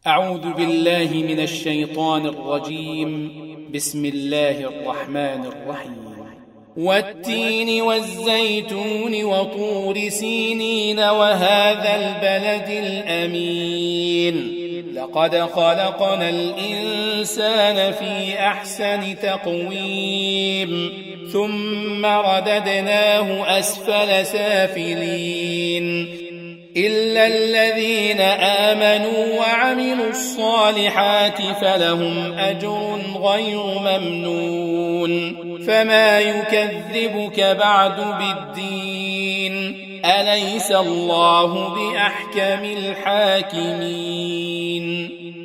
أعوذ بالله من الشيطان الرجيم. بسم الله الرحمن الرحيم. والتين والزيتون وطور سينين وهذا البلد الأمين لقد خلقنا الإنسان في أحسن تقويم ثم رددناه أسفل سافلين إلا الذين آمنوا وعملوا الصالحات فلهم أجر غير ممنون فما يكذبك بعد بالدين أليس الله بأحكم الحاكمين.